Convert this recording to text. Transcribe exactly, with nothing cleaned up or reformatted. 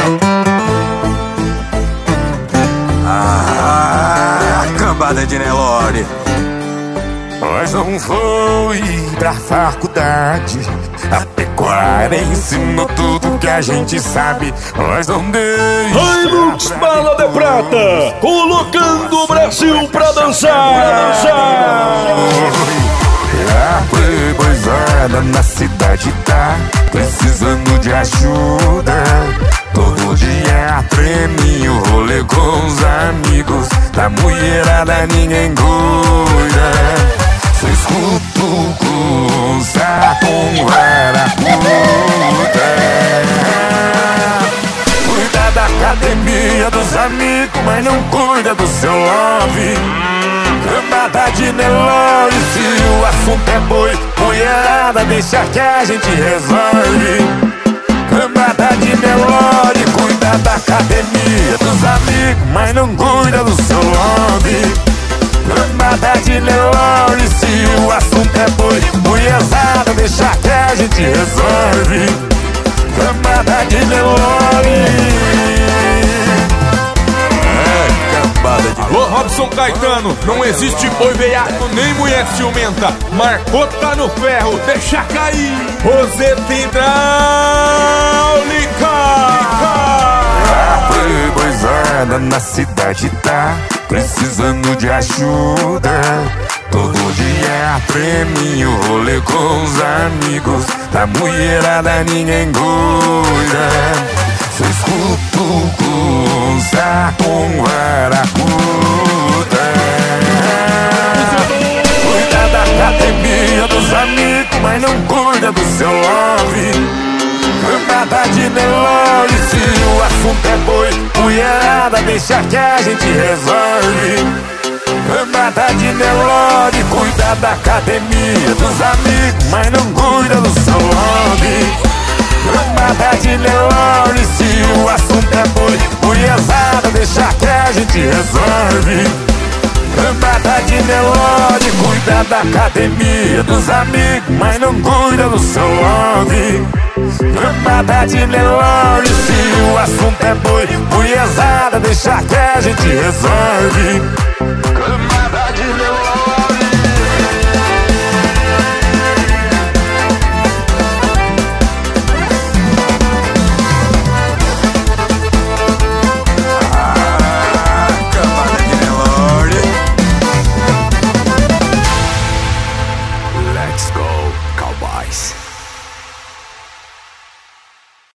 Ah, cambada de Nelore. Nós não foi pra faculdade, a pecuária ensinou tudo que a gente sabe. Nós não deixa. Hilux Bala de Prata, colocando o Brasil pra dançar, pra dançar. A playboyzada na cidade tá precisando de ajuda. Todo dia treminho, rolê com os amigos. Da mulherada ninguém cuida. Cês cutucam, sacam varapuda. Cuida da academia dos amigos, mas não cuida do seu love. Cambada de Nelore, se o assunto é boi, mulherada, deixa que a gente resolve. Cambada de Nelore, cuida da academia dos amigos, mas não cuida do seu love. Cambada de Nelore, se o assunto é boi, mulherada, deixa que a gente resolve. Cambada de Nelore. Alô, Robson Caetano, não existe boi veiaco nem mulher ciumenta. Marcou, tá no ferro, deixa cair. Roseta hidráulica. A playboyzada na cidade tá precisando de ajuda. Todo dia treminho, rolê com os amigos. Da mulherada ninguém cuida. Cês cutucam, sacam varapuda. Cuida da academia dos amigos, mas não cuida do seu love. Cambada de Nelore, se o assunto é boi, mulherada, deixa que a gente resolve. Cambada de Nelore, cuida da academia dos amigos, mas não cuida do seu love. Cambada de Nelore, se o assunto é boi, mulherzada, deixa que a gente resolve. Cambada de Nelore, cuida da academia dos amigos, mas não cuida do seu love. Cambada de Nelore, se o assunto é boi, mulherzada, deixa que a gente resolve.